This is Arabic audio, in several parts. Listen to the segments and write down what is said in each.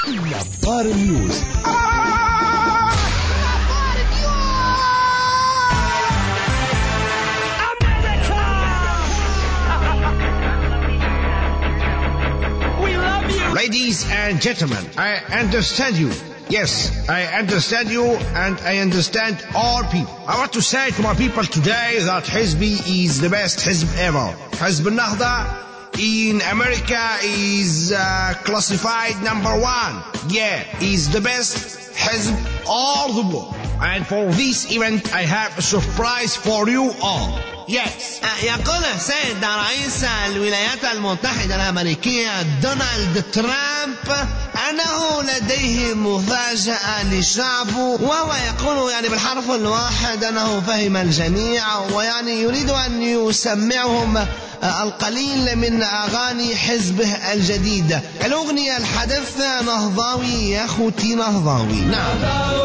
نظار نيوز. Ladies and gentlemen, I understand you. Yes, I understand you and I understand all people. I want to say to my people today that Hizbi is the best Hizb ever. Hizb al-Nahda in America is classified #1. Yeah, is the best Hizb all the world. And for this event I have a surprise for you all. Yes. يقول السيد رئيس الولايات المتحدة الأمريكية دونالد ترامب أنه لديه مفاجأة لشعبه، وهو يقول يعني بالحرف الواحد أنه فهم الجميع، ويعني يريد أن يسمعهم القليل من أغاني حزبه الجديد. الأغنية الحدث نهضاوي يا أخوتي نهضاوي. نعم.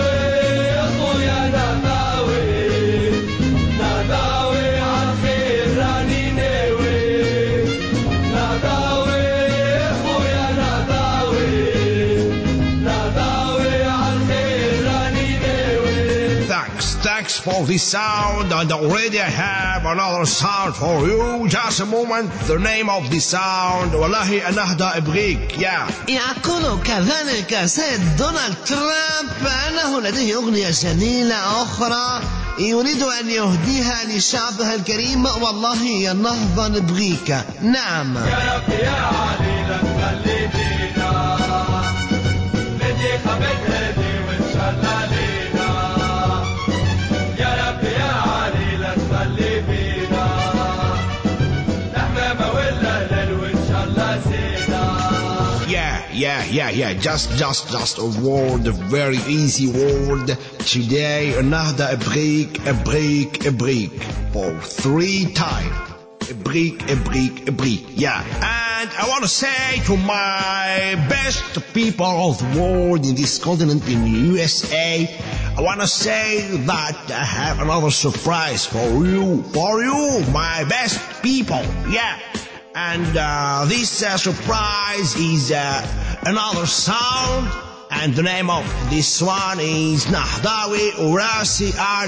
Thanks for this sound, and already I have another sound for you. Just a moment. The name of the sound والله النهضة إبغيك. Yeah. يقول كذلك سيد دونالد ترامب أنه لديه أغنية جميلة أخرى يريد أن يهديها لشعبه الكريم، والله النهضة نبغيك. نعم. يا رب يا علي لا تخلي فينا ندي خبز هدي وإن شاء الله لينا. يا رب يا علي لا تخلي فينا نحمامة ولا ليل وإن شاء الله زينا. Yeah. Just a word, a very easy word. Today, النهضة إبغيك for 3 times. إبغيك. Yeah. And I want to say to my best people of the world in this continent, in the USA, I want to say that I have another surprise for you, my best people. Yeah. And this surprise is another sound, and the name of this one is Nahdawi Urasi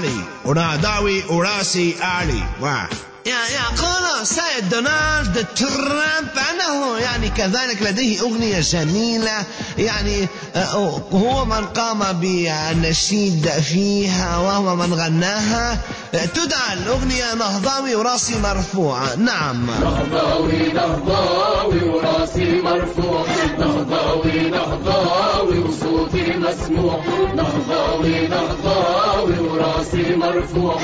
Ali. Wow. يقول سيد دونالد ترامب أنه يعني كذلك لديه أغنية جميلة، يعني هو من قام بالنشيد فيها وهو من غناها. تدعى الأغنية نهضاوي وراسي مرفوع. نعم. نهضاوي وراسي مرفوع، نهضاوي وصوتي مسموع، نهضاوي وراسي مرفوع،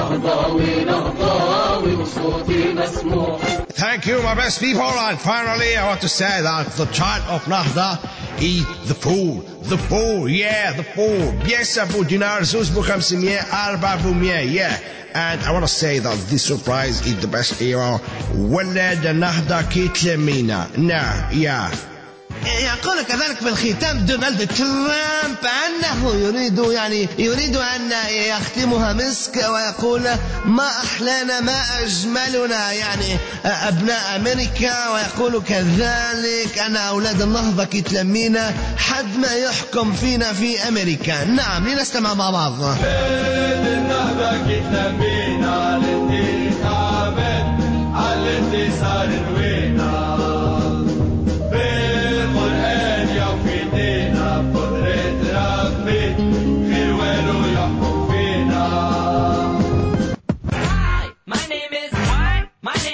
نهضاوي وصوتي مسموع. Thank you, my best people. And finally, I want to say that the child of Nahda is the fool. Yeah, the fool. بيكسبوا دينار زوز ب500 400. Yeah. And I want to say that this surprise is the best ever. ولد نهضة كيتلمينا. Yeah. يقول كذلك في الختام دونالد ترامب أنه يريد أن يختمها مسك، ويقول ما أحلانا ما أجملنا يعني أبناء أمريكا، ويقول كذلك أن أولاد النهضة كيتلمينا حد ما يحكم فينا في أمريكا. نعم، لنستمع مع بعض. النهضة كيتلمينا الانتخابات على الانتصار الوينا.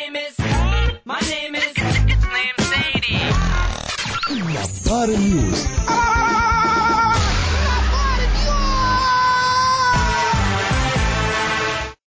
نظار نيوز.